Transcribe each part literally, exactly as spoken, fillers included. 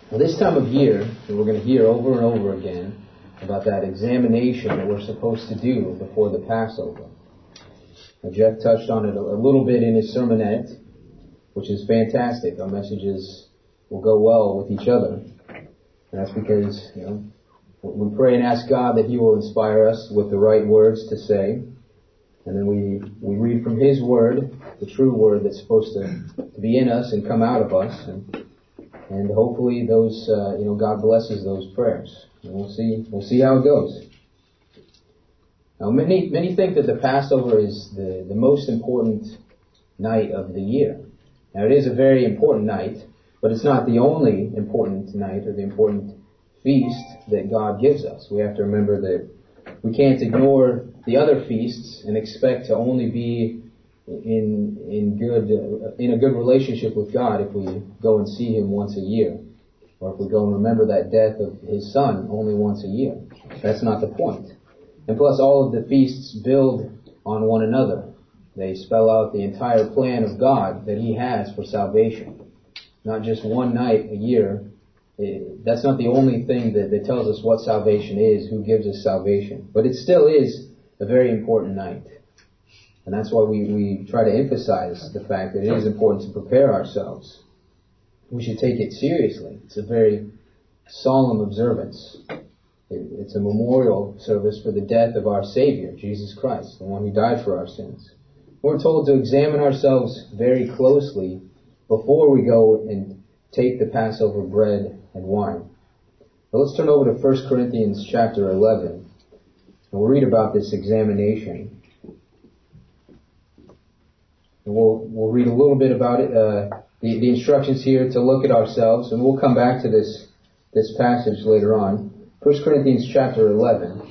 Now, this time of year, we're going to hear over and over again about that examination that we're supposed to do before the Passover. Now, Jeff touched on it a, a little bit in his sermonette, which is fantastic. Our messages will go well with each other. And that's because, you know, we pray and ask God that He will inspire us with the right words to say. And then we, we read from His Word, the true Word that's supposed to, to be in us and come out of us. And, and hopefully those, uh, you know, God blesses those prayers. And we'll see, we'll see how it goes. Now, many, many think that the Passover is the, the most important night of the year. Now, it is a very important night, but it's not the only important night or the important feast that God gives us. We have to remember that we can't ignore the other feasts and expect to only be in in good uh, in a good relationship with God if we go and see Him once a year, or if we go and remember that death of His Son only once a year. That's not the point. And plus, all of the feasts build on one another. They spell out the entire plan of God that He has for salvation. Not just one night a year. That's not the only thing that, that tells us what salvation is, who gives us salvation. But it still is a very important night. And that's why we, we try to emphasize the fact that it is important to prepare ourselves. We should take it seriously. It's a very solemn observance. It, it's a memorial service for the death of our Savior, Jesus Christ, the one who died for our sins. We're told to examine ourselves very closely before we go and take the Passover bread and wine. Now let's turn over to First Corinthians chapter eleven, and we'll read about this examination. And we'll we'll read a little bit about it, uh, the, the instructions here to look at ourselves, and we'll come back to this this passage later on. First Corinthians chapter eleven,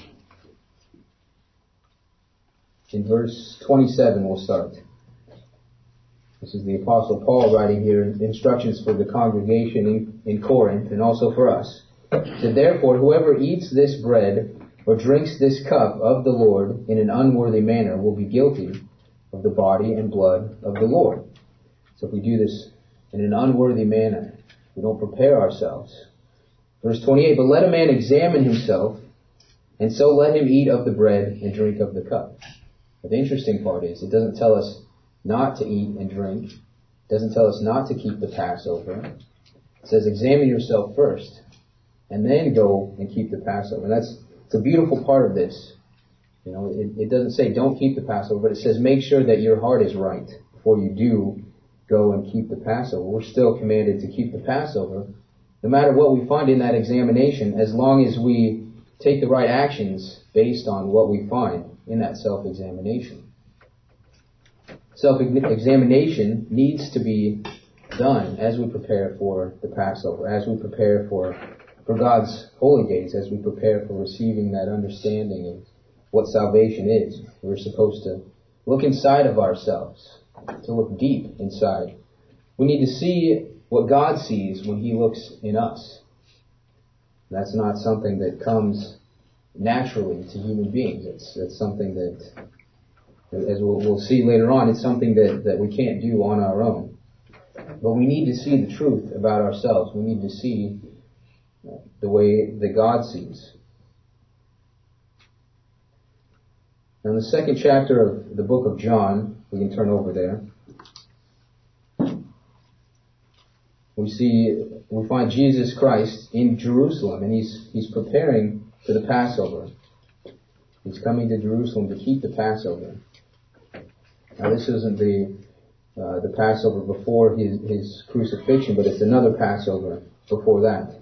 in verse twenty-seven we'll start. This is the Apostle Paul writing here instructions for the congregation in, in Corinth and also for us. So therefore, whoever eats this bread or drinks this cup of the Lord in an unworthy manner will be guilty of the body and blood of the Lord. So if we do this in an unworthy manner, we don't prepare ourselves. Verse twenty-eight, but let a man examine himself, and so let him eat of the bread and drink of the cup. But the interesting part is, it doesn't tell us not to eat and drink. It doesn't tell us not to keep the Passover. It says examine yourself first, and then go and keep the Passover. And that's it's a beautiful part of this. You know, it, it doesn't say don't keep the Passover, but it says make sure that your heart is right before you do go and keep the Passover. We're still commanded to keep the Passover, no matter what we find in that examination, as long as we take the right actions based on what we find in that self-examination. Self-examination needs to be done as we prepare for the Passover, as we prepare for, for God's holy days, as we prepare for receiving that understanding of what salvation is. We're supposed to look inside of ourselves, to look deep inside. We need to see what God sees when He looks in us. That's not something that comes naturally to human beings. It's, it's something that, as we'll, we'll see later on, it's something that, that we can't do on our own. But we need to see the truth about ourselves. We need to see the way that God sees. Now in the second chapter of the book of John, we can turn over there. We see, we find Jesus Christ in Jerusalem, and he's he's preparing for the Passover. He's coming to Jerusalem to keep the Passover. Now this isn't the uh, the Passover before his, his crucifixion, but it's another Passover before that.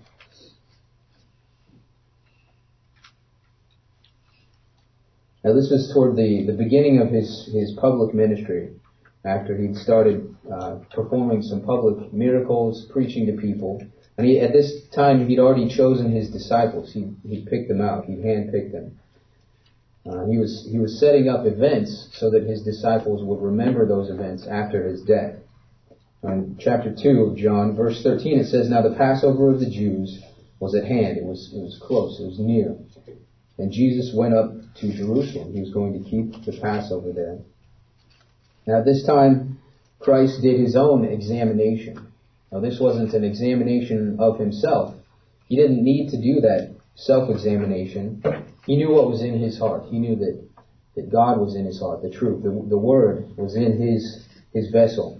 Now this is toward the, the beginning of his, his public ministry, after he'd started uh, performing some public miracles, preaching to people. And he, at this time, he'd already chosen his disciples. He he'd picked them out. He'd handpicked them. Uh, he was he was setting up events so that his disciples would remember those events after his death. In chapter two of John, verse thirteen, it says, "Now the Passover of the Jews was at hand." It was it was close. It was near. And Jesus went up to Jerusalem. He was going to keep the Passover there. Now at this time, Christ did his own examination Now, this wasn't an examination of himself. He didn't need to do that self-examination. He knew what was in his heart. He knew that, that God was in his heart, the truth. The, the Word was in his, his vessel.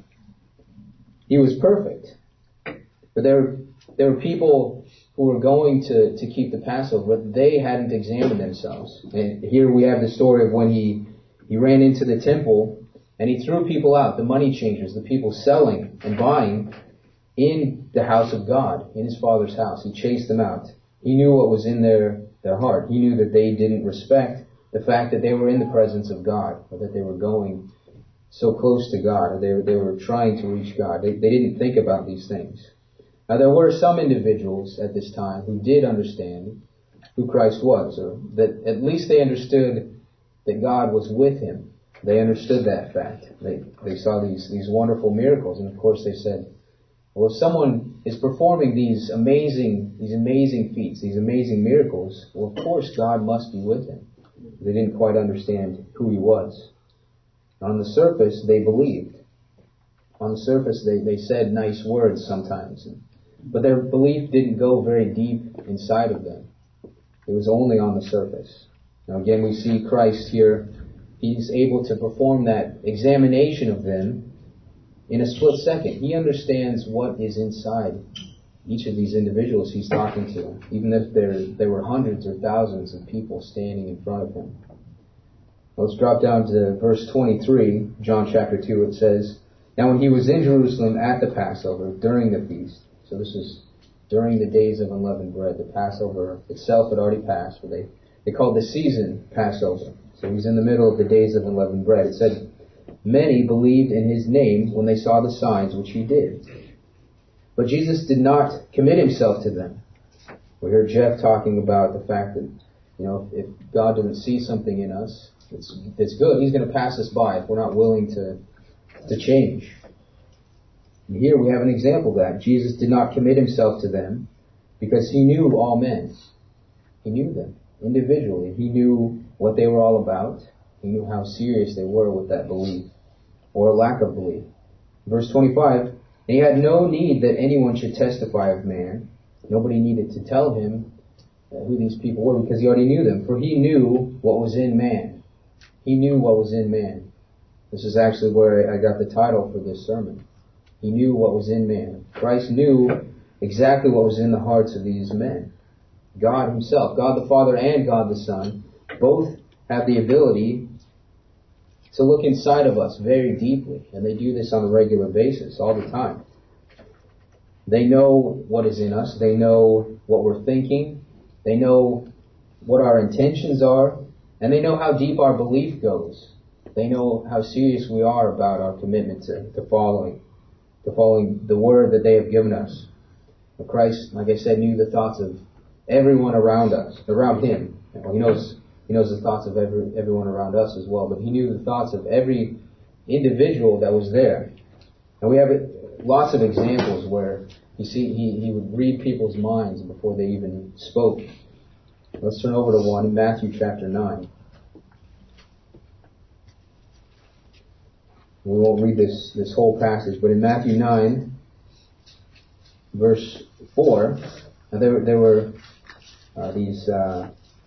He was perfect. But there, there were people who were going to, to keep the Passover, but they hadn't examined themselves. And here we have the story of when he, he ran into the temple and he threw people out, the money changers, the people selling and buying in the house of God, in his Father's house. He chased them out. He knew what was in their, their heart. He knew that they didn't respect the fact that they were in the presence of God, or that they were going so close to God, or they were, they were trying to reach God. They, they didn't think about these things. Now, there were some individuals at this time who did understand who Christ was, or that at least they understood that God was with him. They understood that fact. They, they saw these, these wonderful miracles, and of course they said, well, if someone is performing these amazing, these amazing feats, these amazing miracles, well, of course God must be with him. They didn't quite understand who he was. On the surface, they believed. On the surface, they, they said nice words sometimes. But their belief didn't go very deep inside of them. It was only on the surface. Now again, we see Christ here. He's able to perform that examination of them in a split second. He understands what is inside each of these individuals he's talking to, even if there, there were hundreds or thousands of people standing in front of him. Let's drop down to verse twenty-three, John chapter two. It says, "Now when he was in Jerusalem at the Passover, during the feast," so this is during the days of unleavened bread. The Passover itself had already passed, but they, they called the season Passover. So he's in the middle of the days of unleavened bread. It said, "Many believed in his name when they saw the signs which he did. But Jesus did not commit himself to them." We heard Jeff talking about the fact that, you know, if God doesn't see something in us that's, that's good, he's going to pass us by if we're not willing to, to change. And here we have an example of that. Jesus did not commit himself to them because he knew all men. He knew them individually. He knew what they were all about. He knew how serious they were with that belief, or lack of belief. Verse twenty-five, "And he had no need that anyone should testify of man." Nobody needed to tell him who these people were because he already knew them. For he knew what was in man. He knew what was in man. This is actually where I got the title for this sermon. He knew what was in man. Christ knew exactly what was in the hearts of these men. God himself, God the Father and God the Son, both have the ability to look inside of us very deeply. And they do this on a regular basis, all the time. They know what is in us. They know what we're thinking. They know what our intentions are. And they know how deep our belief goes. They know how serious we are about our commitment to, to following, to following the word that they have given us. But Christ, like I said, knew the thoughts of everyone around us, around him. Well, he knows He knows the thoughts of every, everyone around us as well, but he knew the thoughts of every individual that was there. And we have lots of examples where you see he, he would read people's minds before they even spoke. Let's turn over to one, Matthew chapter nine. We won't read this, this whole passage, but in Matthew nine, verse four, there, there were uh, these... Uh,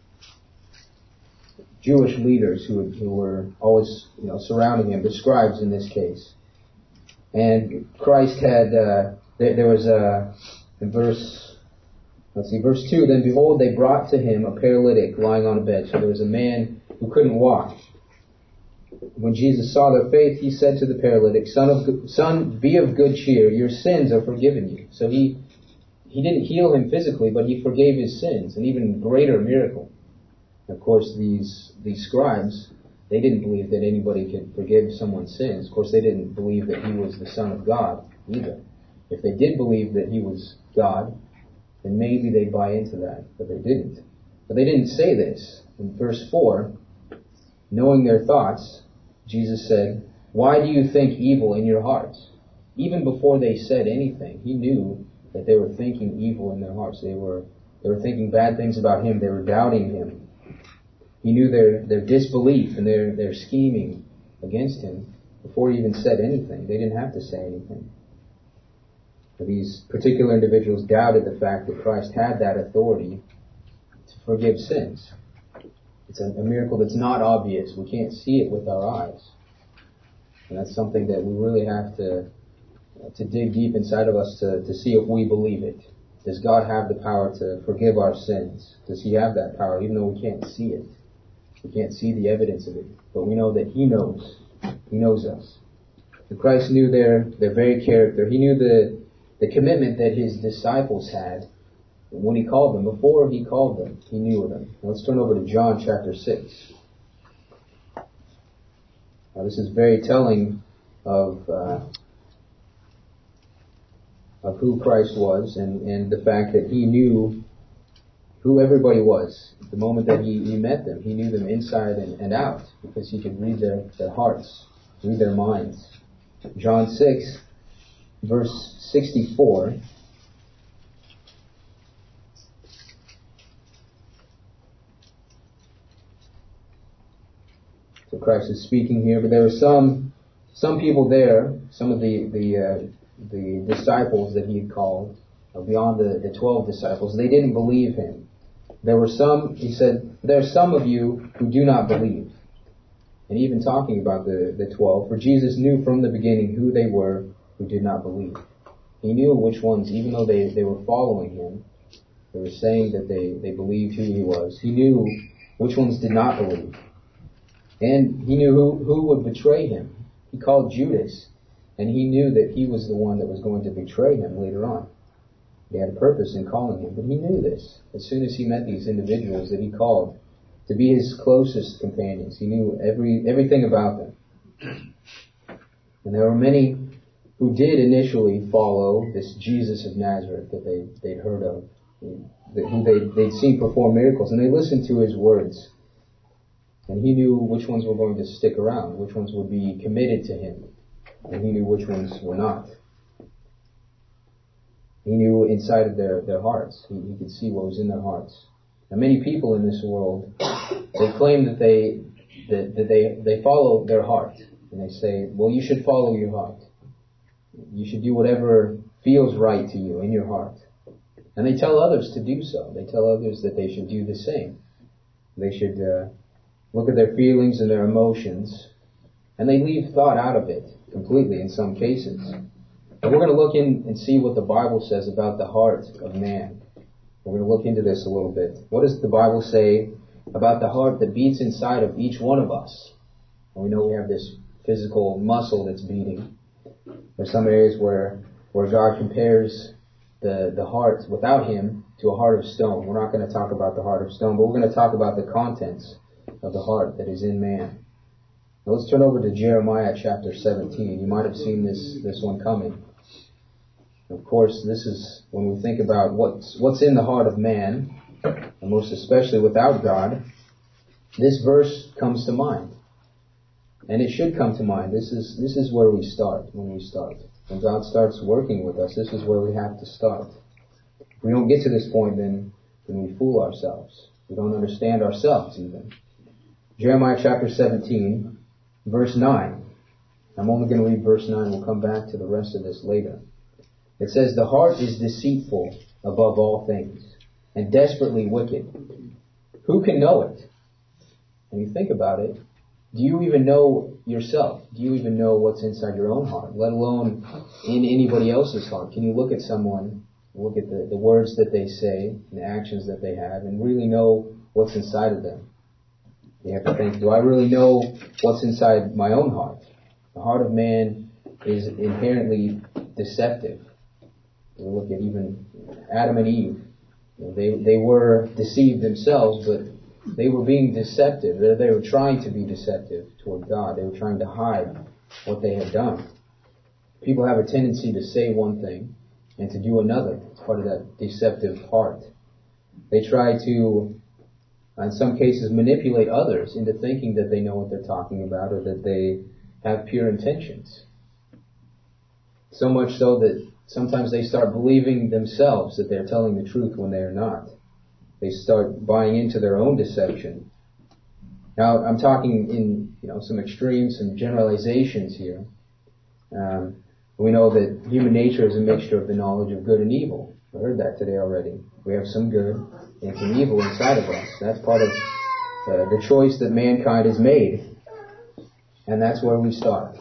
Jewish leaders who, who were always, you know, surrounding him, the scribes in this case. And Christ had, uh, there, there was a, in verse, let's see, verse two, "Then behold, they brought to him a paralytic lying on a bed." So there was a man who couldn't walk. When Jesus saw their faith, he said to the paralytic, Son, of, son, be of good cheer, your sins are forgiven you. So he, he didn't heal him physically, but he forgave his sins, an even greater miracle. Of course, these these scribes, they didn't believe that anybody could forgive someone's sins. Of course, they didn't believe that he was the Son of God either. If they did believe that he was God, then maybe they'd buy into that, but they didn't. But they didn't say this. In verse four, knowing their thoughts, Jesus said, "Why do you think evil in your hearts?" Even before they said anything, he knew that they were thinking evil in their hearts. They were they were thinking bad things about him. They were doubting him. He knew their, their disbelief and their, their scheming against him before he even said anything. They didn't have to say anything. These particular individuals doubted the fact that Christ had that authority to forgive sins. It's a, a miracle that's not obvious. We can't see it with our eyes. And that's something that we really have to to dig deep inside of us to, to see if we believe it. Does God have the power to forgive our sins? Does He have that power, even though we can't see it? We can't see the evidence of it. But we know that He knows. He knows us. And Christ knew their, their very character. He knew the, the commitment that His disciples had when He called them. Before He called them, He knew of them. Now let's turn over to John chapter six. Now this is very telling of uh, of who Christ was, and, and the fact that He knew who everybody was. The moment that he, he met them, He knew them inside and, and out, because He could read their, their hearts, read their minds. John six, verse sixty-four. So Christ is speaking here, but there were some some people there, some of the the uh, the disciples that He had called, uh, beyond the, the twelve disciples. They didn't believe Him. There were some, He said, there are some of you who do not believe. And even talking about the, the twelve, for Jesus knew from the beginning who they were who did not believe. He knew which ones, even though they, they were following Him, they were saying that they, they believed who He was. He knew which ones did not believe. And He knew who, who would betray Him. He called Judas, and He knew that he was the one that was going to betray Him later on. He had a purpose in calling him, but He knew this. As soon as He met these individuals that He called to be His closest companions, He knew every everything about them. And there were many who did initially follow this Jesus of Nazareth that they, they'd heard of, who they'd, they'd seen perform miracles, and they listened to His words. And He knew which ones were going to stick around, which ones would be committed to Him, and He knew which ones were not. He knew inside of their, their hearts. He, he could see what was in their hearts. Now, many people in this world, they claim that they that, that they they follow their heart, and they say, "Well, you should follow your heart. You should do whatever feels right to you in your heart." And they tell others to do so. They tell others that they should do the same. They should uh, look at their feelings and their emotions, and they leave thought out of it completely in some cases. And we're going to look in and see what the Bible says about the heart of man. We're going to look into this a little bit. What does the Bible say about the heart that beats inside of each one of us? And we know we have this physical muscle that's beating. There's some areas where where God compares the, the heart without Him to a heart of stone. We're not going to talk about the heart of stone, but we're going to talk about the contents of the heart that is in man. Now let's turn over to Jeremiah chapter seventeen. You might have seen this, this one coming. Of course, this is when we think about what's, what's in the heart of man, and most especially without God, this verse comes to mind. And it should come to mind. This is, this is where we start, when we start. When God starts working with us, this is where we have to start. If we don't get to this point, then, then we fool ourselves. We don't understand ourselves even. Jeremiah chapter seventeen, verse nine. I'm only going to read verse nine. We'll come back to the rest of this later. It says, "The heart is deceitful above all things, and desperately wicked. Who can know it?" And you think about it, do you even know yourself? Do you even know what's inside your own heart, let alone in anybody else's heart? Can you look at someone, look at the, the words that they say, and the actions that they have, and really know what's inside of them? You have to think, do I really know what's inside my own heart? The heart of man is inherently deceptive. We look at even Adam and Eve. You know, they they were deceived themselves, but they were being deceptive. They, they were trying to be deceptive toward God. They were trying to hide what they had done. People have a tendency to say one thing and to do another. It's part of that deceptive heart. They try to, in some cases, manipulate others into thinking that they know what they're talking about or that they have pure intentions. So much so that sometimes they start believing themselves that they're telling the truth when they are not. They start buying into their own deception. Now, I'm talking in, you know, some extremes, some generalizations here. Um, We know that human nature is a mixture of the knowledge of good and evil. We heard that today already. We have some good and some evil inside of us. That's part of uh, the choice that mankind has made. And that's where we start.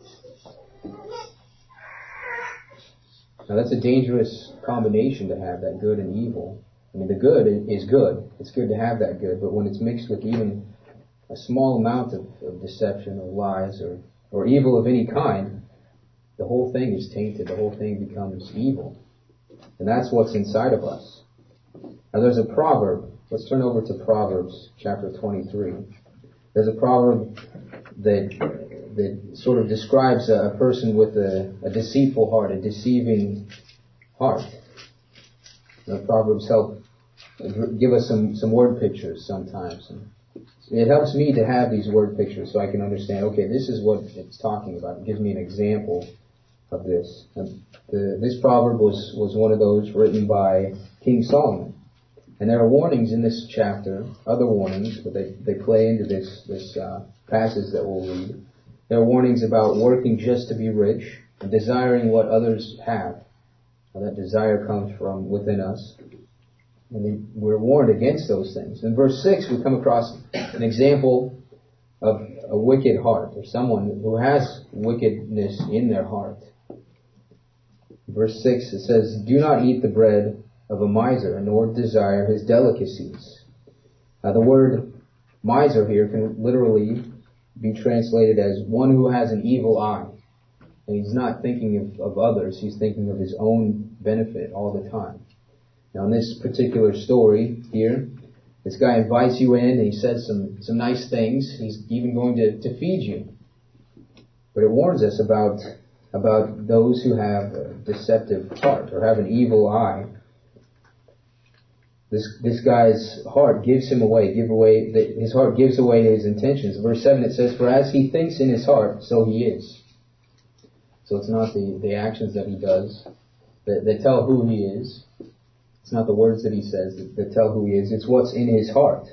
Now that's a dangerous combination to have, that good and evil. I mean, the good is good. It's good to have that good, but when it's mixed with even a small amount of, of deception or lies or, or evil of any kind, the whole thing is tainted. The whole thing becomes evil. And that's what's inside of us. Now there's a proverb. Let's turn over to Proverbs chapter twenty-three. There's a proverb that that sort of describes a, a person with a, a deceitful heart, a deceiving heart. Now, Proverbs help give us some, some word pictures sometimes. And it helps me to have these word pictures so I can understand, okay, this is what it's talking about. It gives me an example of this. And the, this proverb was, was one of those written by King Solomon. And there are warnings in this chapter, other warnings, but they, they play into this, this uh, passage that we'll read. There are warnings about working just to be rich and desiring what others have. Now, that desire comes from within us. And they, we're warned against those things. In verse six, we come across an example of a wicked heart, or someone who has wickedness in their heart. Verse six, it says, "Do not eat the bread of a miser, nor desire his delicacies." Now the word miser here can literally be translated as one who has an evil eye. And he's not thinking of, of others, he's thinking of his own benefit all the time. Now in this particular story here, this guy invites you in and he says some, some nice things. He's even going to, to feed you. But it warns us about, about those who have a deceptive heart or have an evil eye. This, this guy's heart gives him away, give away, his heart gives away his intentions. Verse seven, it says, "For as he thinks in his heart, so he is." So it's not the, the actions that he does that, that tell who he is. It's not the words that he says that, that tell who he is. It's what's in his heart.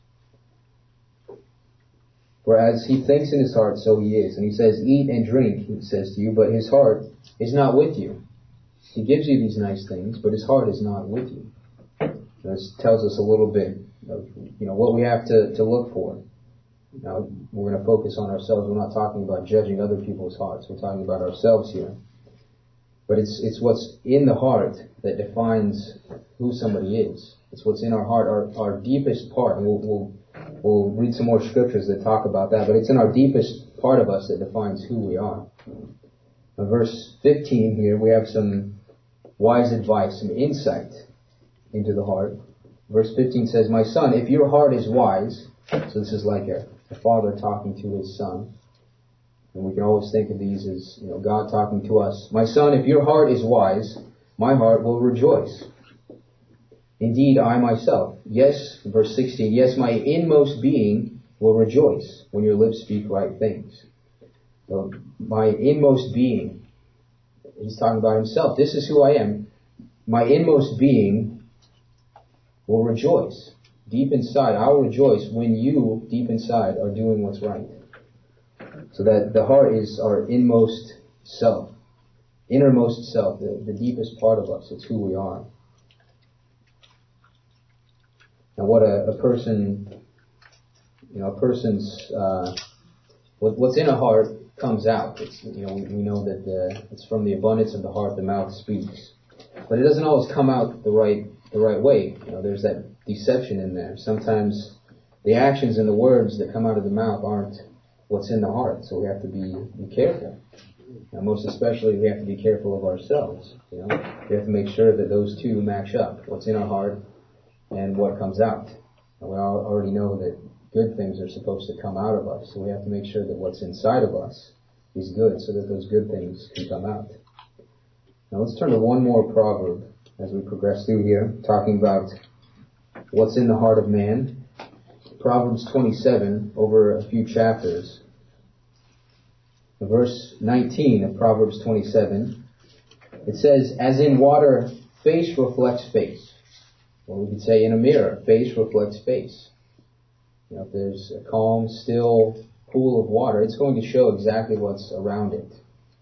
For as he thinks in his heart, so he is. And he says, "Eat and drink," he says to you, but his heart is not with you. He gives you these nice things, but his heart is not with you. This tells us a little bit of, you know, what we have to, to look for. Now, we're going to focus on ourselves. We're not talking about judging other people's hearts. We're talking about ourselves here. But it's it's what's in the heart that defines who somebody is. It's what's in our heart, our, our deepest part. And we'll, we'll, we'll read some more scriptures that talk about that. But it's in our deepest part of us that defines who we are. Now, verse fifteen here, we have some wise advice, some insight into the heart. Verse fifteen says, "My son, if your heart is wise," so this is like a, a father talking to his son. And we can always think of these as, you know, God talking to us. "My son, if your heart is wise, my heart will rejoice. Indeed, I myself." Yes, verse sixteen, "Yes, my inmost being will rejoice when your lips speak right things." So, my inmost being, he's talking about himself. This is who I am. My inmost being will rejoice. Deep inside, I will rejoice when you, deep inside, are doing what's right. So that the heart is our inmost self, innermost self, the, the deepest part of us. It's who we are. Now, what a, a person, you know, a person's, uh, what, what's in a heart comes out. It's, you know, we, we know that the, it's from the abundance of the heart the mouth speaks. But it doesn't always come out the right the right way. You know, there's that deception in there. Sometimes the actions and the words that come out of the mouth aren't what's in the heart. So we have to be, be careful. Now, most especially, we have to be careful of ourselves. You know, we have to make sure that those two match up. What's in our heart and what comes out. And we all already know that good things are supposed to come out of us. So we have to make sure that what's inside of us is good, so that those good things can come out. Now let's turn to one more proverb as we progress through here, talking about what's in the heart of man. Proverbs twenty-seven, over a few chapters. Verse nineteen of Proverbs twenty-seven, it says, "As in water, face reflects face." Or we could say in a mirror, face reflects face. You know, if there's a calm, still pool of water, it's going to show exactly what's around it.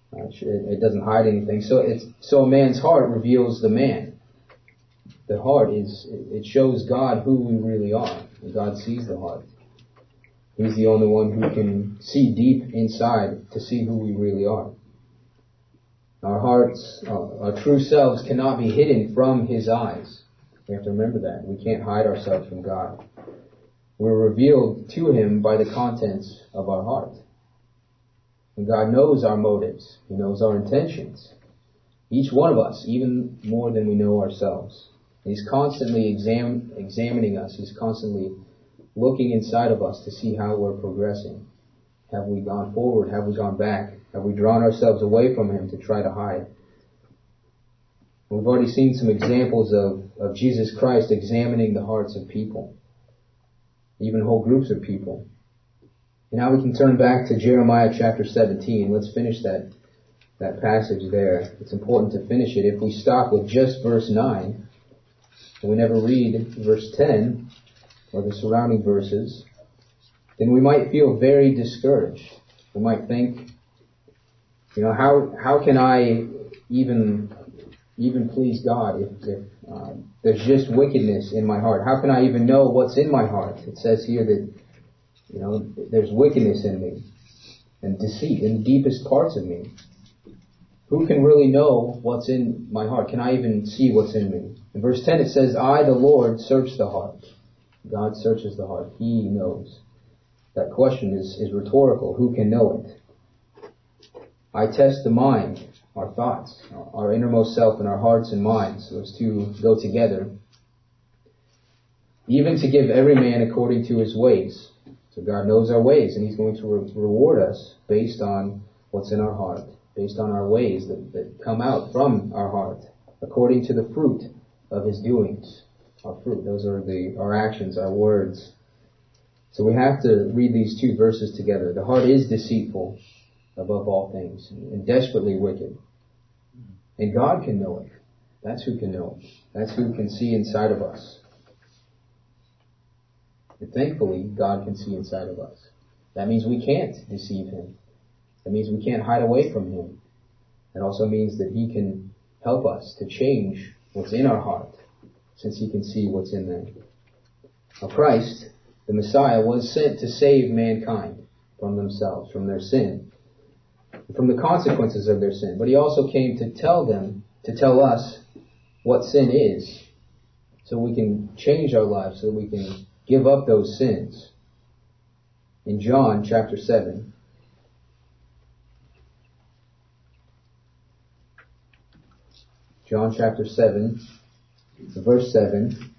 Uh, it, it doesn't hide anything. So it's so a man's heart reveals the man. The heart is it shows God who we really are. God sees the heart. He's the only one who can see deep inside to see who we really are. Our hearts, our, our true selves cannot be hidden from His eyes. We have to remember that. We can't hide ourselves from God. We're revealed to Him by the contents of our heart. And God knows our motives. He knows our intentions. Each one of us, even more than we know ourselves. He's constantly exam- examining us. He's constantly looking inside of us to see how we're progressing. Have we gone forward? Have we gone back? Have we drawn ourselves away from Him to try to hide? We've already seen some examples of, of Jesus Christ examining the hearts of people, even whole groups of people. And now we can turn back to Jeremiah chapter seventeen. Let's finish that, that passage there. It's important to finish it. If we stop with just verse nine, and we never read verse ten, or the surrounding verses, then we might feel very discouraged. We might think, you know, how how can I even even please God if, if uh, there's just wickedness in my heart? How can I even know what's in my heart? It says here that, you know, there's wickedness in me and deceit in the deepest parts of me. Who can really know what's in my heart? Can I even see what's in me? In verse ten it says, I, the Lord, search the heart. God searches the heart. He knows. That question is, is rhetorical. Who can know it? I test the mind, our thoughts, our innermost self and our hearts and minds. Those two go together. Even to give every man according to his ways. So God knows our ways, and He's going to re- reward us based on what's in our heart, based on our ways that, that come out from our heart, according to the fruit of His doings. Our fruit, those are the our actions, our words. So we have to read these two verses together. The heart is deceitful above all things and desperately wicked. And God can know it. That's who can know it. That's who can see inside of us. And thankfully, God can see inside of us. That means we can't deceive Him. That means we can't hide away from Him. It also means that He can help us to change what's in our heart, since He can see what's in them. Now Christ, the Messiah, was sent to save mankind from themselves, from their sin, from the consequences of their sin. But He also came to tell them, to tell us what sin is, so we can change our lives, so we can give up those sins. In John chapter seven, John chapter seven, verse seven,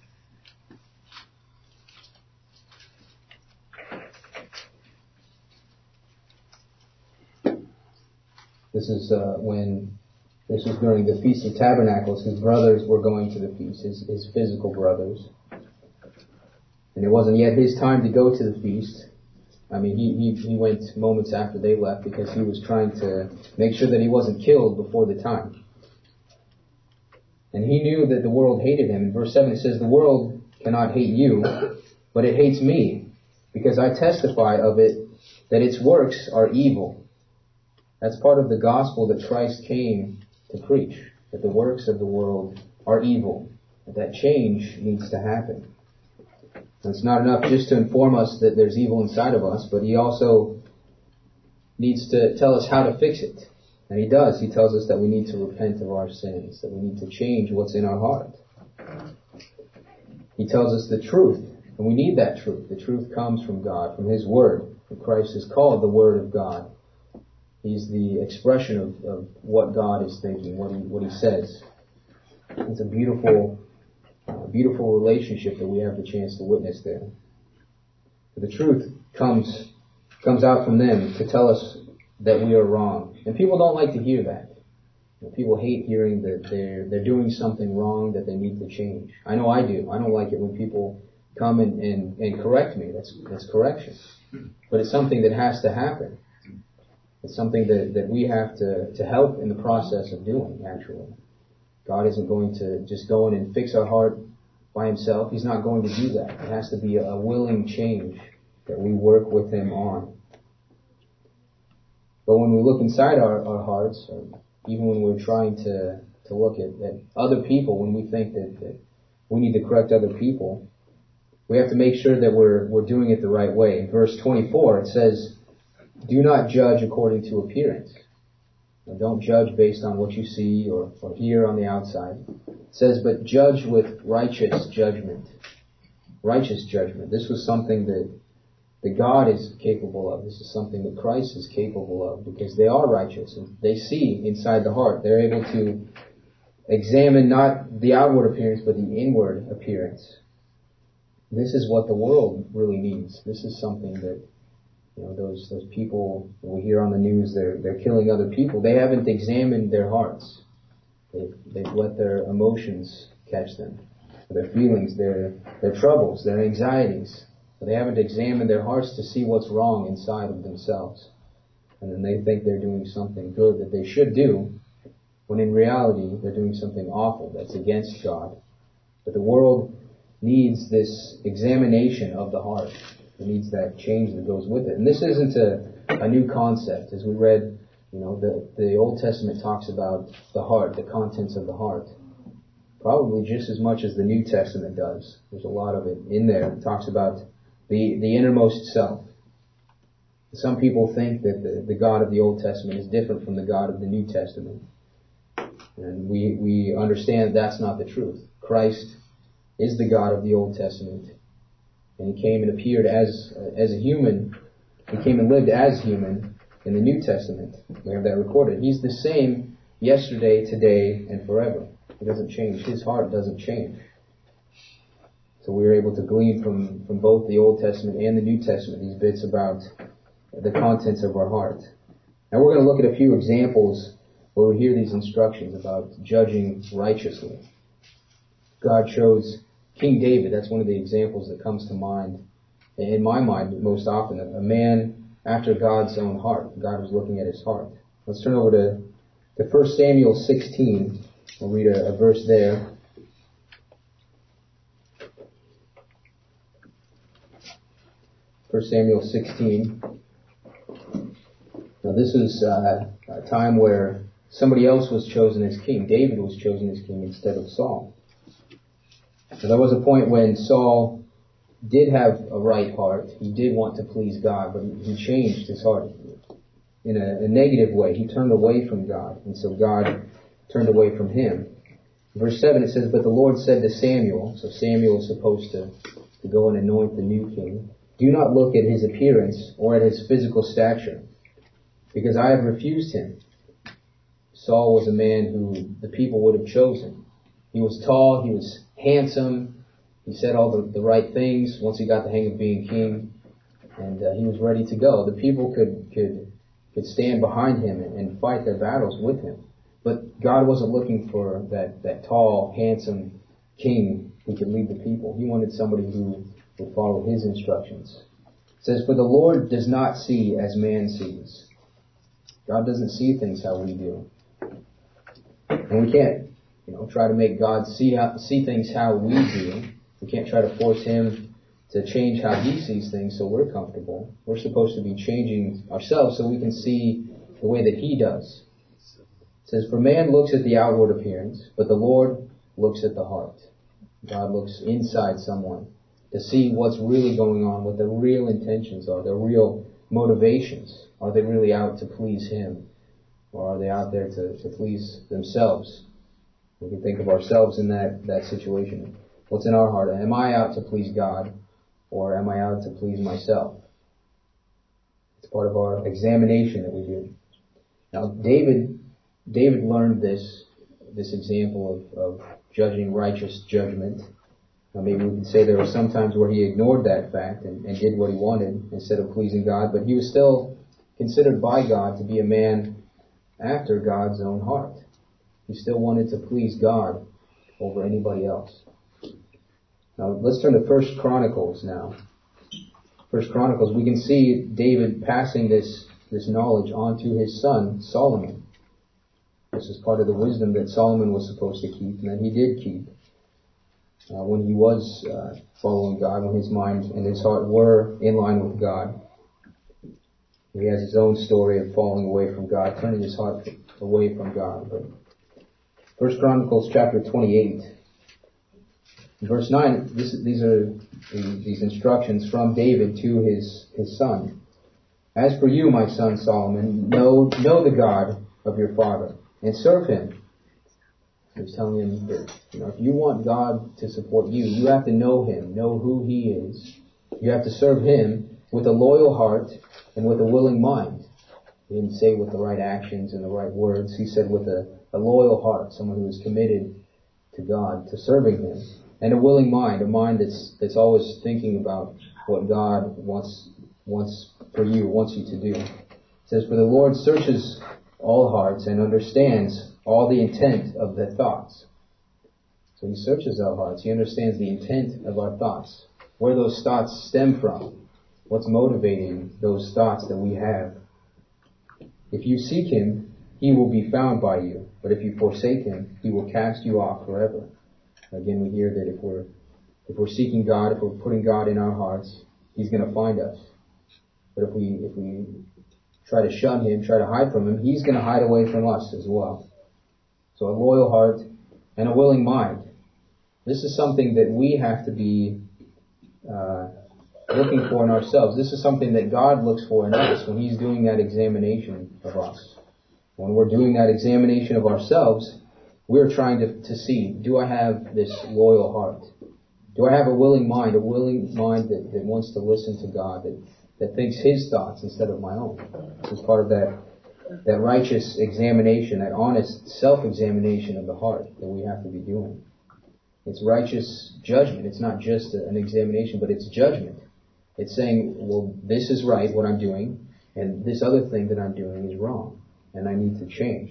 this is uh, when this was during the Feast of Tabernacles. His brothers were going to the feast, his, his physical brothers. And it wasn't yet his time to go to the feast. I mean, he, he, he went moments after they left because he was trying to make sure that he wasn't killed before the time. And he knew that the world hated him. In verse seven it says, the world cannot hate you, but it hates me, because I testify of it that its works are evil. That's part of the gospel that Christ came to preach, that the works of the world are evil, that that change needs to happen. And it's not enough just to inform us that there's evil inside of us, but He also needs to tell us how to fix it. And He does. He tells us that we need to repent of our sins, that we need to change what's in our heart. He tells us the truth, and we need that truth. The truth comes from God, from His Word. And Christ is called the Word of God. He's the expression of, of what God is thinking, what He, what He says. It's a beautiful A beautiful relationship that we have the chance to witness there. But the truth comes comes out from them to tell us that we are wrong. And people don't like to hear that. You know, people hate hearing that they're they're doing something wrong that they need to change. I know I do. I don't like it when people come and, and, and correct me. That's that's correction. But it's something that has to happen. It's something that, that we have to, to help in the process of doing, actually. God isn't going to just go in and fix our heart by Himself. He's not going to do that. It has to be a willing change that we work with Him on. But when we look inside our, our hearts, or even when we're trying to, to look at, at other people, when we think that, that we need to correct other people, we have to make sure that we're, we're doing it the right way. In verse twenty-four, it says, do not judge according to appearance. Now, don't judge based on what you see or, or hear on the outside. It says, but judge with righteous judgment. Righteous judgment. This was something that, that God is capable of. This is something that Christ is capable of, because they are righteous and they see inside the heart. They're able to examine not the outward appearance, but the inward appearance. This is what the world really needs. This is something that, you know, those those people that we hear on the news, they're they're killing other people. They haven't examined their hearts. They've they've let their emotions catch them, their feelings, their their troubles, their anxieties. But they haven't examined their hearts to see what's wrong inside of themselves. And then they think they're doing something good that they should do, when in reality they're doing something awful that's against God. But the world needs this examination of the heart. It needs that change that goes with it. And this isn't a, a new concept. As we read, you know, the, the Old Testament talks about the heart, the contents of the heart. Probably just as much as the New Testament does. There's a lot of it in there. It talks about the, the innermost self. Some people think that the, the God of the Old Testament is different from the God of the New Testament. And we, we understand that's not the truth. Christ is the God of the Old Testament. And He came and appeared as, as a human. He came and lived as human in the New Testament. We have that recorded. He's the same yesterday, today, and forever. He doesn't change. His heart doesn't change. So we are able to glean from, from both the Old Testament and the New Testament these bits about the contents of our heart. Now we're going to look at a few examples where we hear these instructions about judging righteously. God chose King David. That's one of the examples that comes to mind, in my mind most often. A man after God's own heart. God was looking at his heart. Let's turn over to, to First Samuel sixteen. We'll read a, a verse there. First Samuel sixteen. Now this is uh, a time where somebody else was chosen as king. David was chosen as king instead of Saul. So there was a point when Saul did have a right heart. He did want to please God, but he changed his heart in a, a negative way. He turned away from God, and so God turned away from him. Verse seven, it says, but the Lord said to Samuel, so Samuel is supposed to, to go and anoint the new king, do not look at his appearance or at his physical stature, because I have refused him. Saul was a man who the people would have chosen. He was tall, he was handsome, he said all the, the right things once he got the hang of being king, and uh, he was ready to go. The people could could could stand behind him and, and fight their battles with him. But God wasn't looking for that, that tall, handsome king who could lead the people. He wanted somebody who would follow his instructions. It says, for the Lord does not see as man sees. God doesn't see things how we do. And we can't, you know, try to make God see how, see things how we do. We can't try to force Him to change how He sees things so we're comfortable. We're supposed to be changing ourselves so we can see the way that He does. It says, for man looks at the outward appearance, but the Lord looks at the heart. God looks inside someone to see what's really going on, what their real intentions are, their real motivations. Are they really out to please Him? Or are they out there to, to please themselves? We can think of ourselves in that, that situation. What's in our heart? Am I out to please God, or am I out to please myself? It's part of our examination that we do. Now, David, David learned this, this example of, of judging righteous judgment. Now, maybe we could say there were some times where he ignored that fact and, and did what he wanted instead of pleasing God, but he was still considered by God to be a man after God's own heart. He still wanted to please God over anybody else. Now let's turn to First Chronicles now. First Chronicles, we can see David passing this, this knowledge on to his son, Solomon. This is part of the wisdom that Solomon was supposed to keep, and that he did keep. Uh, when he was uh, following God, when his mind and his heart were in line with God. He has his own story of falling away from God, turning his heart away from God. But First Chronicles chapter twenty-eight, verse nine, this, these are these instructions from David to his, his son. As for you, my son Solomon, know, know the God of your father and serve him. He's telling him that, you know, if you want God to support you, you have to know him, know who he is. You have to serve him with a loyal heart and with a willing mind. He didn't say with the right actions and the right words. He said with a, a loyal heart, someone who is committed to God, to serving him. And a willing mind, a mind that's that's always thinking about what God wants wants for you, wants you to do. It says, for the Lord searches all hearts and understands all the intent of their thoughts. So he searches our hearts. He understands the intent of our thoughts, where those thoughts stem from, what's motivating those thoughts that we have. If you seek him, he will be found by you. But if you forsake him, he will cast you off forever. Again, we hear that if we're if we're seeking God, if we're putting God in our hearts, he's going to find us. But if we if we try to shun him, try to hide from him, he's going to hide away from us as well. So a loyal heart and a willing mind. This is something that we have to be uh, looking for in ourselves. This is something that God looks for in us when he's doing that examination of us. When we're doing that examination of ourselves, we're trying to, to see, do I have this loyal heart? Do I have a willing mind, a willing mind that, that wants to listen to God, that, that thinks his thoughts instead of my own? This is part of that, that righteous examination, that honest self-examination of the heart that we have to be doing. It's righteous judgment. It's not just an examination, but it's judgment. It's saying, well, this is right, what I'm doing, and this other thing that I'm doing is wrong, and I need to change.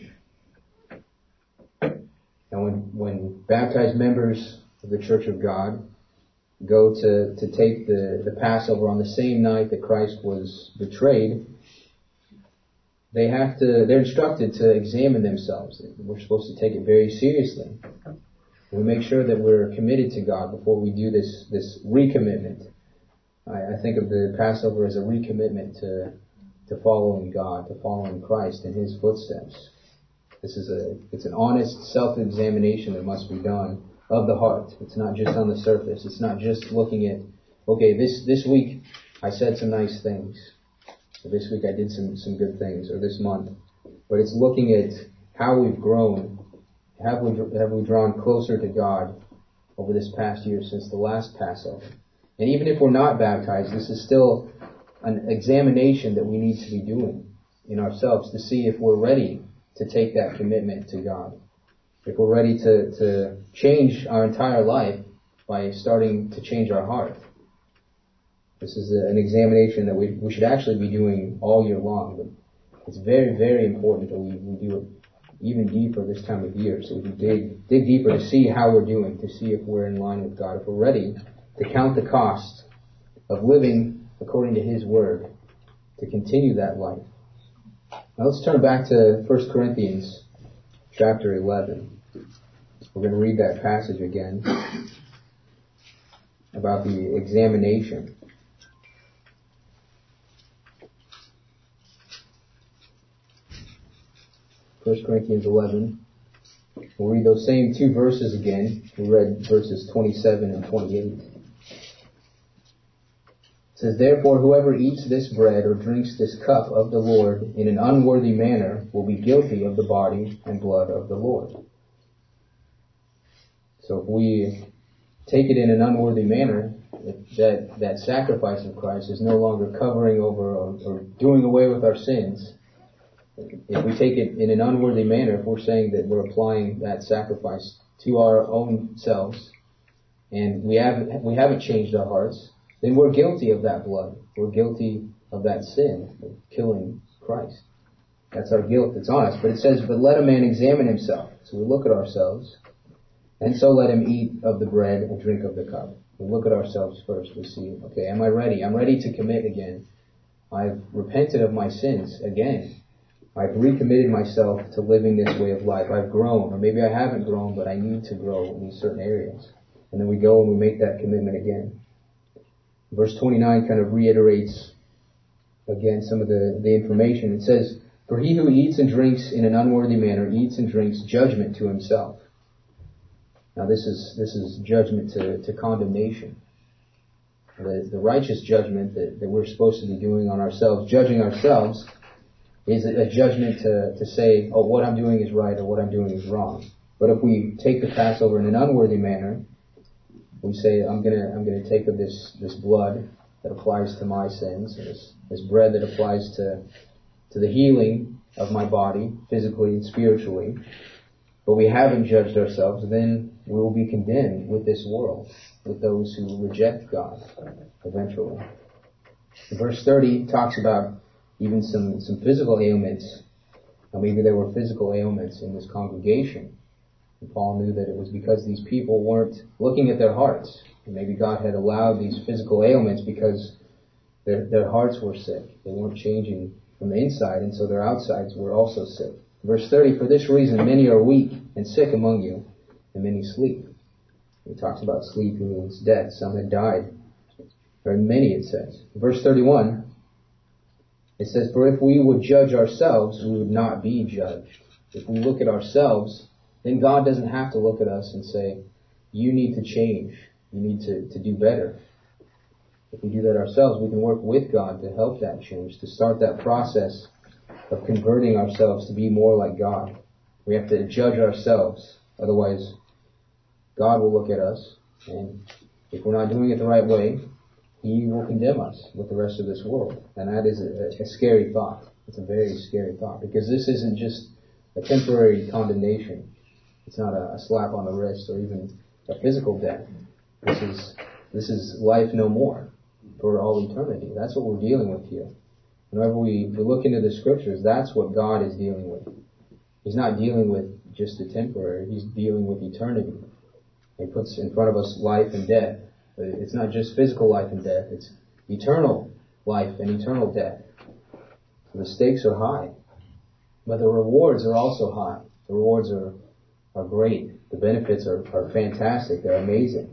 And when, when baptized members of the Church of God go to, to take the, the Passover on the same night that Christ was betrayed, they have to, they're instructed to examine themselves. We're supposed to take it very seriously. We make sure that we're committed to God before we do this, this recommitment. I, I think of the Passover as a recommitment to, to following God, to following Christ in his footsteps. This is a, it's an honest self-examination that must be done of the heart. It's not just on the surface. It's not just looking at, okay, this, this week I said some nice things. Or this week I did some, some good things, or this month. But it's looking at how we've grown. Have we, have we drawn closer to God over this past year since the last Passover? And even if we're not baptized, this is still an examination that we need to be doing in ourselves to see if we're ready to take that commitment to God. If we're ready to, to change our entire life by starting to change our heart. This is a, an examination that we, we should actually be doing all year long. But it's very, very important that we, we do it even deeper this time of year. So we can dig, dig deeper to see how we're doing, to see if we're in line with God, if we're ready to count the cost of living according to his word, to continue that life. Now let's turn back to First Corinthians chapter eleven. We're going to read that passage again about the examination. First Corinthians eleven. We'll read those same two verses again. We read verses twenty-seven and twenty-eight. It says, therefore, whoever eats this bread or drinks this cup of the Lord in an unworthy manner will be guilty of the body and blood of the Lord. So if we take it in an unworthy manner, that, that sacrifice of Christ is no longer covering over or, or doing away with our sins. If we take it in an unworthy manner, if we're saying that we're applying that sacrifice to our own selves, and we haven't, we haven't changed our hearts, then we're guilty of that blood. We're guilty of that sin, of killing Christ. That's our guilt that's on us. But it says, but let a man examine himself. So we look at ourselves, and so let him eat of the bread and drink of the cup. We look at ourselves first. We see, okay, am I ready? I'm ready to commit again. I've repented of my sins again. I've recommitted myself to living this way of life. I've grown, or maybe I haven't grown, but I need to grow in these certain areas. And then we go and we make that commitment again. Verse twenty-nine kind of reiterates again some of the, the information. It says, "For he who eats and drinks in an unworthy manner eats and drinks judgment to himself." Now this is this is judgment to, to condemnation. The, the righteous judgment that, that we're supposed to be doing on ourselves, judging ourselves, is a, a judgment to, to say, oh, what I'm doing is right or what I'm doing is wrong. But if we take the Passover in an unworthy manner, we say, I'm gonna I'm gonna take of this this blood that applies to my sins, this this bread that applies to to the healing of my body, physically and spiritually. But we haven't judged ourselves, then we will be condemned with this world, with those who reject God eventually. Verse thirty talks about even some, some physical ailments. Now maybe there were physical ailments in this congregation. And Paul knew that it was because these people weren't looking at their hearts. And maybe God had allowed these physical ailments because their, their hearts were sick. They weren't changing from the inside, and so their outsides were also sick. Verse thirty, "For this reason many are weak and sick among you, and many sleep." He talks about sleep, he means death. Some had died. Very many, it says. Verse thirty-one, it says, "For if we would judge ourselves, we would not be judged." If we look at ourselves, then God doesn't have to look at us and say, you need to change. You need to, to do better. If we do that ourselves, we can work with God to help that change, to start that process of converting ourselves to be more like God. We have to judge ourselves. Otherwise, God will look at us, and if we're not doing it the right way, He will condemn us with the rest of this world. And that is a, a scary thought. It's a very scary thought, because this isn't just a temporary condemnation. It's not a, a slap on the wrist or even a physical death. This is this is life no more for all eternity. That's what we're dealing with here. Whenever we, we look into the scriptures, that's what God is dealing with. He's not dealing with just the temporary. He's dealing with eternity. He puts in front of us life and death. But it's not just physical life and death. It's eternal life and eternal death. So the stakes are high. But the rewards are also high. The rewards are, are great. The benefits are, are fantastic. They're amazing.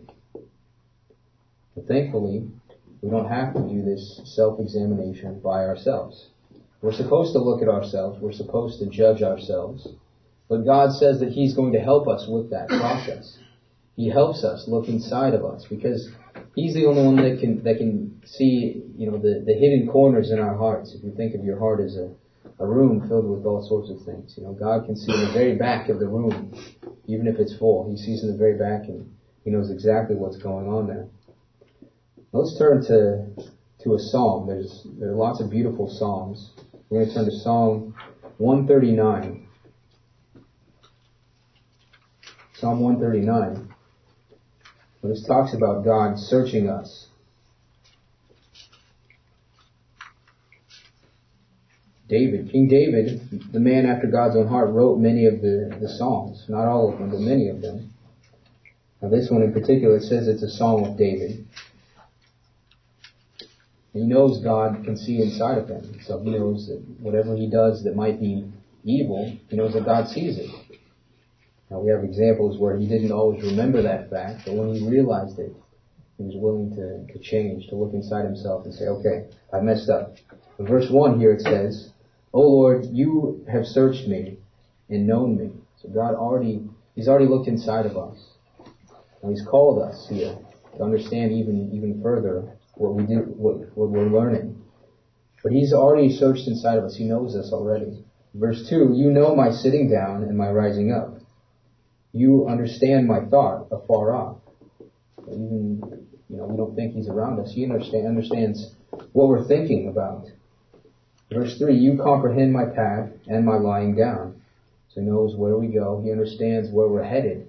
But thankfully, we don't have to do this self-examination by ourselves. We're supposed to look at ourselves. We're supposed to judge ourselves. But God says that He's going to help us with that process. He helps us look inside of us, because He's the only one that can that can see, you know, the, the hidden corners in our hearts. If you think of your heart as a, a room filled with all sorts of things, you know, God can see in the very back of the room, even if it's full. He sees in the very back, and He knows exactly what's going on there. Let's turn to to a psalm. There's there are lots of beautiful psalms. We're going to turn to Psalm one thirty-nine. Psalm one thirty-nine. Well, this talks about God searching us. David, King David, the man after God's own heart, wrote many of the, the Psalms. Not all of them, but many of them. Now this one in particular, it says it's a Psalm of David. He knows God can see inside of him. So he knows that whatever he does that might be evil, he knows that God sees it. Now we have examples where he didn't always remember that fact, but when he realized it, he was willing to, to change, to look inside himself and say, okay, I messed up. In verse one here it says, "O Lord, you have searched me and known me." So God already, He's already looked inside of us. And He's called us here to understand even, even further what we do, what, what we're learning. But He's already searched inside of us. He knows us already. Verse two, "You know my sitting down and my rising up. You understand my thought afar off." Even, you know, we don't think He's around us. He understand, understands what we're thinking about. Verse three, "You comprehend my path and my lying down." So He knows where we go. He understands where we're headed.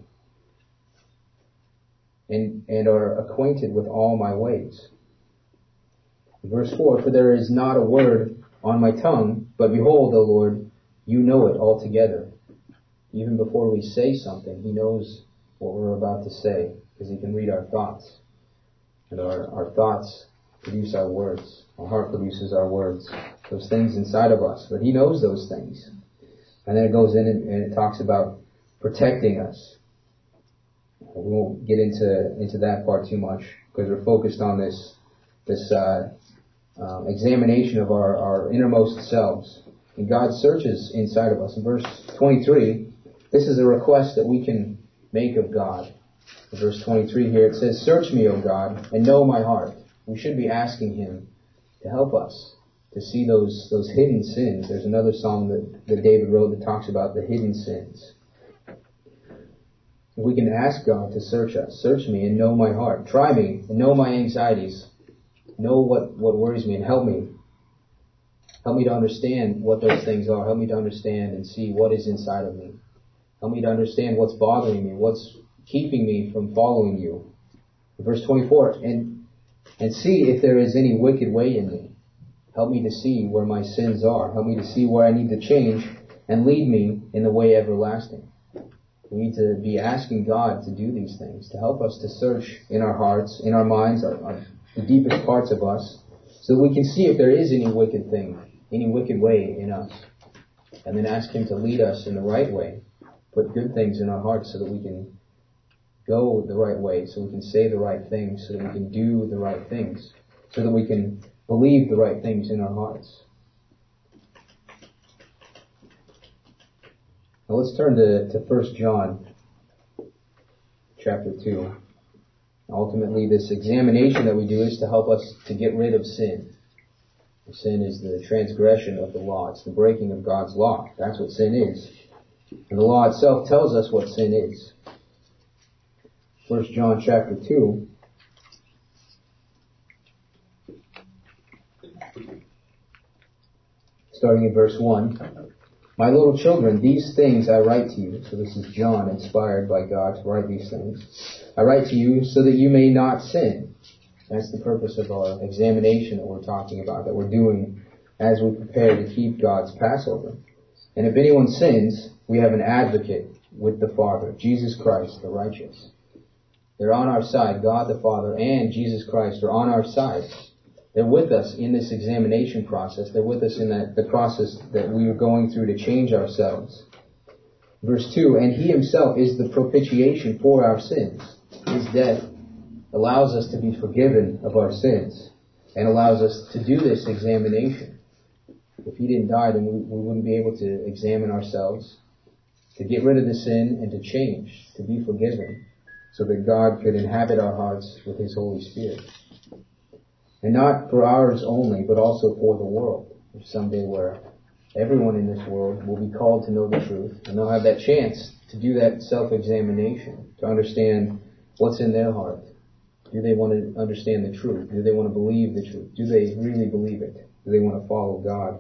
And, and are acquainted with all my ways. Verse four, "For there is not a word on my tongue, but behold, O Lord, you know it altogether." Even before we say something, He knows what we're about to say, because He can read our thoughts. And our, our thoughts produce our words. Our heart produces our words. Those things inside of us. But He knows those things. And then it goes in and, and it talks about protecting us. We won't get into into that part too much, because we're focused on this this uh, um, examination of our, our innermost selves. And God searches inside of us. In verse twenty-three, this is a request that we can make of God. In verse twenty-three here it says, "Search me, O God, and know my heart." We should be asking Him to help us to see those those hidden sins. There's another song that, that David wrote that talks about the hidden sins. We can ask God to search us. Search me and know my heart. Try me and know my anxieties. Know what, what worries me and help me. Help me to understand what those things are. Help me to understand and see what is inside of me. Help me to understand what's bothering me, what's keeping me from following you. Verse twenty-four, and and see if there is any wicked way in me. Help me to see where my sins are. Help me to see where I need to change, and lead me in the way everlasting. We need to be asking God to do these things, to help us to search in our hearts, in our minds, our, our, the deepest parts of us, so that we can see if there is any wicked thing, any wicked way in us. And then ask Him to lead us in the right way, put good things in our hearts so that we can go the right way, so we can say the right things, so that we can do the right things, so that we can believe the right things in our hearts. Now let's turn to, to First John chapter two. Ultimately, this examination that we do is to help us to get rid of sin. Sin is the transgression of the law. It's the breaking of God's law. That's what sin is. And the law itself tells us what sin is. First John chapter two. Starting in verse one. "My little children, these things I write to you." So this is John, inspired by God to write these things. "I write to you so that you may not sin." That's the purpose of our examination that we're talking about, that we're doing as we prepare to keep God's Passover. "And if anyone sins, we have an advocate with the Father, Jesus Christ, the righteous." They're on our side. God the Father and Jesus Christ are on our side. They're with us in this examination process. They're with us in that the process that we are going through to change ourselves. Verse two, "And He Himself is the propitiation for our sins." His death allows us to be forgiven of our sins and allows us to do this examination. If He didn't die, then we, we wouldn't be able to examine ourselves, to get rid of the sin and to change, to be forgiven, so that God could inhabit our hearts with His Holy Spirit. And not for ours only, but also for the world. There's someday where everyone in this world will be called to know the truth, and they'll have that chance to do that self-examination, to understand what's in their heart. Do they want to understand the truth? Do they want to believe the truth? Do they really believe it? Do they want to follow God?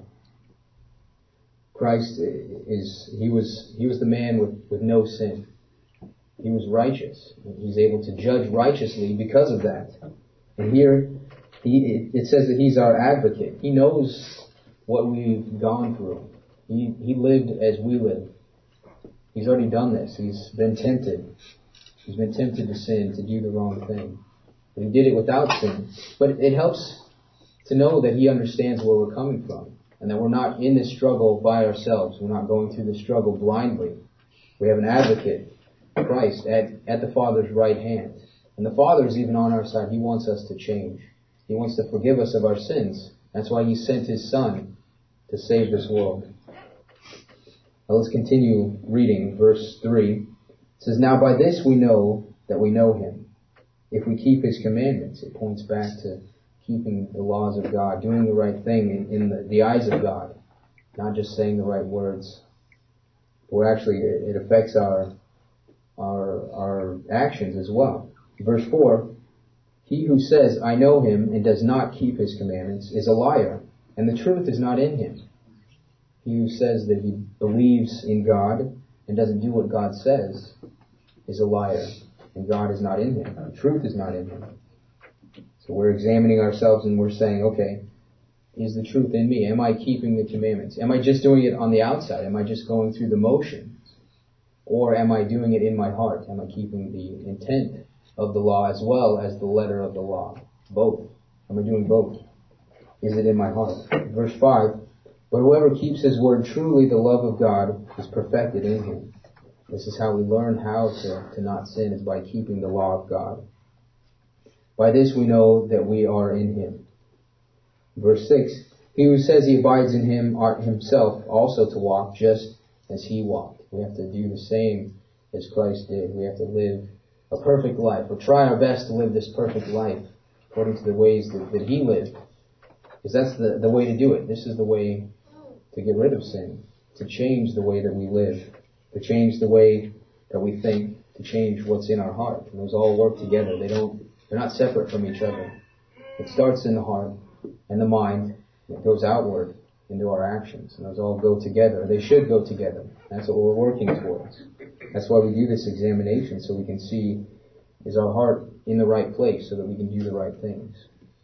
Christ is, he was, he was the man with, with no sin. He was righteous. He's able to judge righteously because of that. And here, he, it says that He's our advocate. He knows what we've gone through. He, he lived as we live. He's already done this. He's been tempted. He's been tempted to sin, to do the wrong thing. But He did it without sin. But it helps to know that He understands where we're coming from, and that we're not in this struggle by ourselves. We're not going through the struggle blindly. We have an advocate, Christ, at, at the Father's right hand. And the Father is even on our side. He wants us to change. He wants to forgive us of our sins. That's why He sent His Son to save this world. Now let's continue reading verse three. It says, "Now by this we know that we know Him, if we keep His commandments." It points back to keeping the laws of God, doing the right thing in, in the, the eyes of God, not just saying the right words. Or actually, it, it affects our, our, our actions as well. Verse four, "He who says, 'I know Him,' and does not keep His commandments is a liar, and the truth is not in him. He who says that he believes in God and doesn't do what God says is a liar, and God is not in him. The truth is not in him." So we're examining ourselves and we're saying, okay, is the truth in me? Am I keeping the commandments? Am I just doing it on the outside? Am I just going through the motions? Or am I doing it in my heart? Am I keeping the intent of the law as well as the letter of the law? Both. Am I doing both? Is it in my heart? Verse five, "But whoever keeps His word, truly the love of God is perfected in him." This is how we learn how to, to not sin, is by keeping the law of God. "By this we know that we are in Him. Verse six, he who says he abides in him ought himself also to walk just as he walked. We have to do the same as Christ did. We have to live a perfect life, or try our best to live this perfect life according to the ways that, that he lived. Because that's the, the way to do it. This is the way to get rid of sin, to change the way that we live, to change the way that we think, to change what's in our heart. And those all work together. They don't, they're not separate from each other. It starts in the heart and the mind. It goes outward into our actions. And those all go together. They should go together. That's what we're working towards. That's why we do this examination, so we can see, is our heart in the right place so that we can do the right things.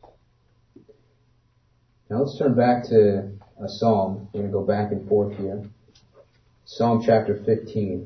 Now let's turn back to a psalm. We're going to go back and forth here. Psalm chapter fifteen.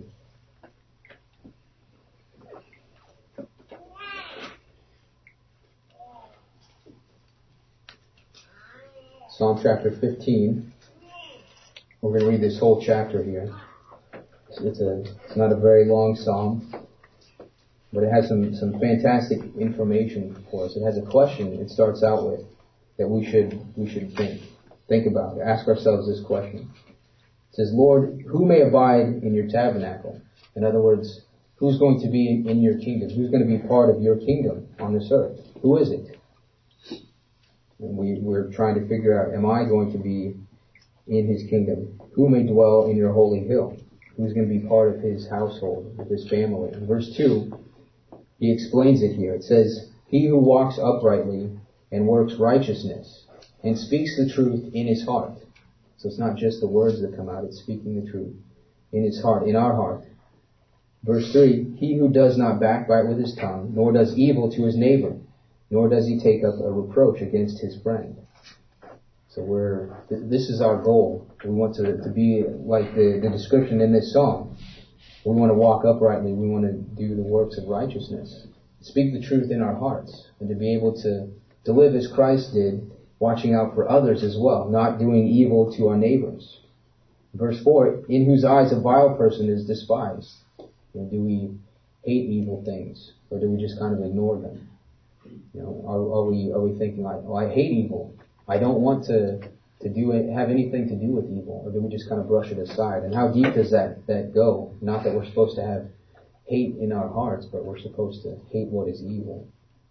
Psalm chapter fifteen. We're going to read this whole chapter here. It's a, it's not a very long psalm, but it has some, some fantastic information for us. It has a question it starts out with that we should, we should think, think about, ask ourselves this question. It says, Lord, who may abide in your tabernacle? In other words, who's going to be in your kingdom? Who's going to be part of your kingdom on this earth? Who is it? And we, we're trying to figure out, am I going to be in his kingdom? Who may dwell in your holy hill? Who's going to be part of his household, of his family? In verse two, he explains it here. It says, he who walks uprightly and works righteousness and speaks the truth in his heart. So it's not just the words that come out, it's speaking the truth in his heart, in our heart. Verse three, he who does not backbite with his tongue, nor does evil to his neighbor, nor does he take up a reproach against his friend. So we're, this is our goal. We want to, to be like the, the description in this psalm. We want to walk uprightly. We want to do the works of righteousness. Speak the truth in our hearts. And to be able to, to live as Christ did, watching out for others as well, not doing evil to our neighbors. Verse four, in whose eyes a vile person is despised. You know, do we hate evil things, or do we just kind of ignore them? You know, are, are we are we thinking like, oh, I hate evil. I don't want to to do it, have anything to do with evil, or do we just kind of brush it aside? And how deep does that that go? Not that we're supposed to have hate in our hearts, but we're supposed to hate what is evil.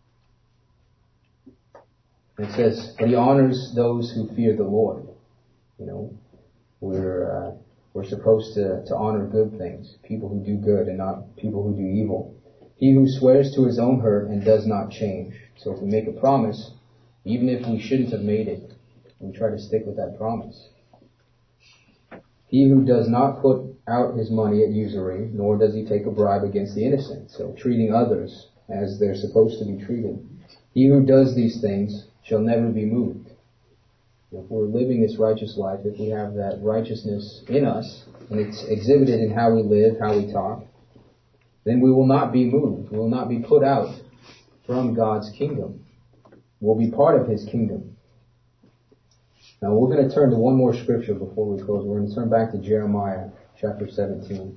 And it says, but he honors those who fear the Lord. You know, we're uh, we're supposed to to honor good things, people who do good, and not people who do evil. He who swears to his own hurt and does not change. So if we make a promise, even if we shouldn't have made it, we try to stick with that promise. He who does not put out his money at usury, nor does he take a bribe against the innocent. So treating others as they're supposed to be treated. He who does these things shall never be moved. If we're living this righteous life, if we have that righteousness in us, and it's exhibited in how we live, how we talk, then we will not be moved. We will not be put out from God's kingdom. We'll be part of his kingdom. Now we're going to turn to one more scripture before we close. We're going to turn back to Jeremiah chapter seventeen.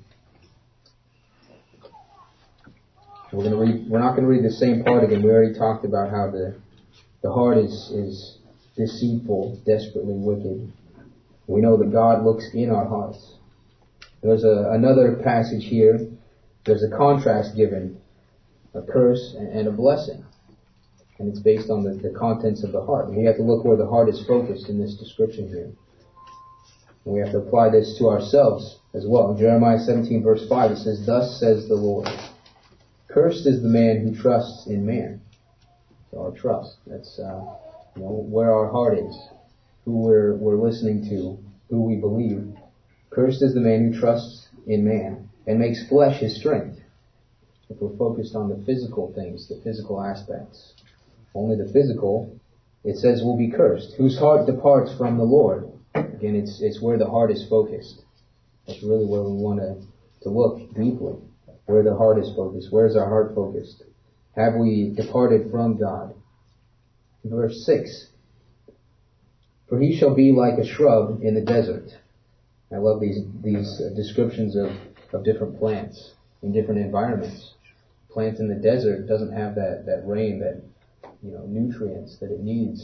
We're going to read, we're not going to read the same part again. We already talked about how the, the heart is, is deceitful, desperately wicked. We know that God looks in our hearts. There's a, another passage here. There's a contrast given, a curse and a blessing. And it's based on the, the contents of the heart. We have to look where the heart is focused in this description here. And we have to apply this to ourselves as well. In Jeremiah seventeen verse five it says, thus says the Lord, cursed is the man who trusts in man. So our trust, that's uh, you know, where our heart is, who we're, we're listening to, who we believe. Cursed is the man who trusts in man and makes flesh his strength. If we're focused on the physical things, the physical aspects, only the physical, it says will be cursed. Whose heart departs from the Lord. Again, it's it's where the heart is focused. That's really where we want to, to look deeply. Where the heart is focused. Where's our heart focused? Have we departed from God? Verse six. For he shall be like a shrub in the desert. I love these these uh, descriptions of, of different plants in different environments. Plant in the desert doesn't have that, that rain, that you know nutrients that it needs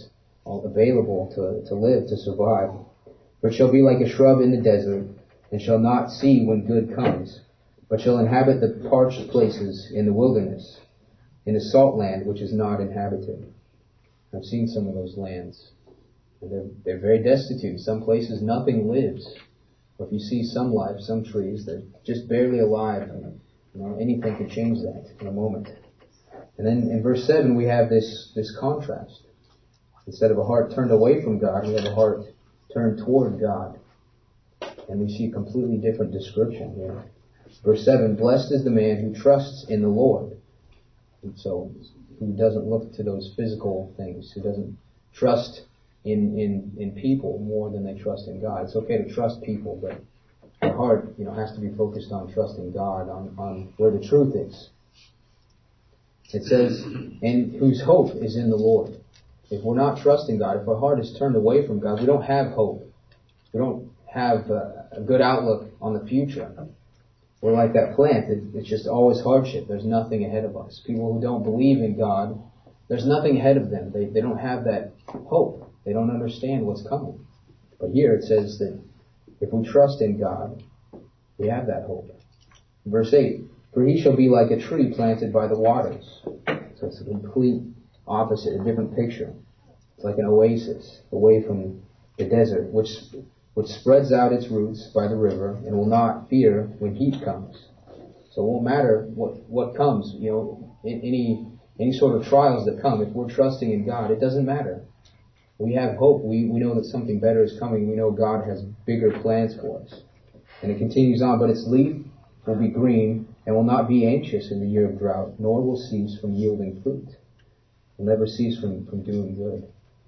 all available to, to live, to survive. For it shall be like a shrub in the desert, and shall not see when good comes, but shall inhabit the parched places in the wilderness, in the salt land which is not inhabited. I've seen some of those lands. And they're, they're very destitute. In some places nothing lives. But if you see some life, some trees, they're just barely alive. And, you know, anything could change that in a moment. And then in verse seven we have this, this contrast. Instead of a heart turned away from God, we have a heart turned toward God. And we see a completely different description here. Verse seven, blessed is the man who trusts in the Lord. And so, who doesn't look to those physical things, who doesn't trust in, in, in people more than they trust in God. It's okay to trust people, but our heart, you know, has to be focused on trusting God, on, on where the truth is. It says, and whose hope is in the Lord. If we're not trusting God, if our heart is turned away from God, we don't have hope. We don't have a, a good outlook on the future. We're like that plant. It, it's just always hardship. There's nothing ahead of us. People who don't believe in God, there's nothing ahead of them. They, they don't have that hope. They don't understand what's coming. But here it says that if we trust in God, we have that hope. Verse eight, for he shall be like a tree planted by the waters. So it's a complete opposite, a different picture. It's like an oasis away from the desert, which which spreads out its roots by the river and will not fear when heat comes. So it won't matter what, what comes, you know, any any sort of trials that come. If we're trusting in God, it doesn't matter. We have hope. We, we know that something better is coming. We know God has bigger plans for us. And it continues on, but its leaf will be green and will not be anxious in the year of drought, nor will cease from yielding fruit. Will never cease from, from doing good.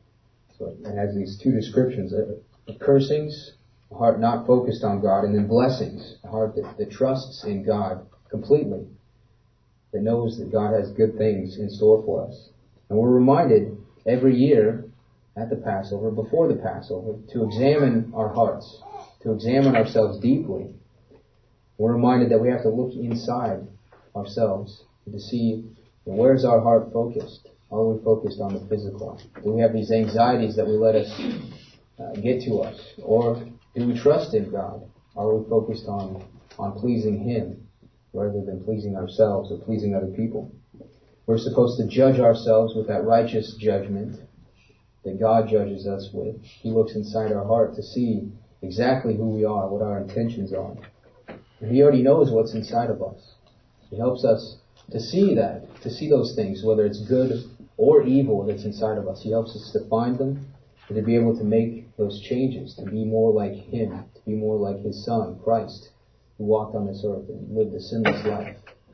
So it has these two descriptions. Cursings, a heart not focused on God, and then blessings, a heart that, that trusts in God completely, that knows that God has good things in store for us. And we're reminded every year at the Passover, before the Passover, to examine our hearts, to examine ourselves deeply. We're reminded that we have to look inside ourselves to see, where's our heart focused? Are we focused on the physical? Do we have these anxieties that we let us Uh, get to us? Or do we trust in God? Are we focused on, on pleasing Him rather than pleasing ourselves or pleasing other people? We're supposed to judge ourselves with that righteous judgment that God judges us with. He looks inside our heart to see exactly who we are, what our intentions are. And He already knows what's inside of us. He helps us to see that, to see those things, whether it's good or evil that's inside of us. He helps us to find them, and to be able to make those changes, to be more like Him, to be more like His Son, Christ, who walked on this earth and lived a sinless life.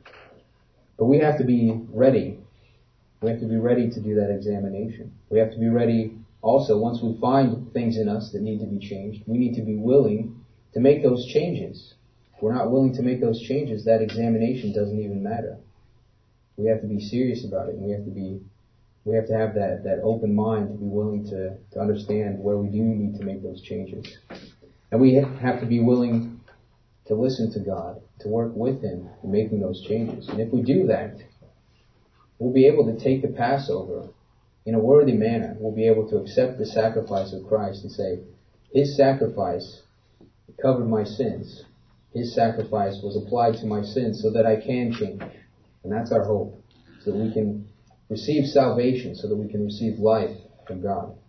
But we have to be ready. We have to be ready to do that examination. We have to be ready also, once we find things in us that need to be changed, we need to be willing to make those changes. If we're not willing to make those changes, that examination doesn't even matter. We have to be serious about it, and we have to be We have to have that, that open mind to be willing to, to understand where we do need to make those changes. And we have to be willing to listen to God, to work with Him in making those changes. And if we do that, we'll be able to take the Passover in a worthy manner. We'll be able to accept the sacrifice of Christ and say, His sacrifice covered my sins. His sacrifice was applied to my sins so that I can change. And that's our hope, so that we can receive salvation, so that we can receive life from God.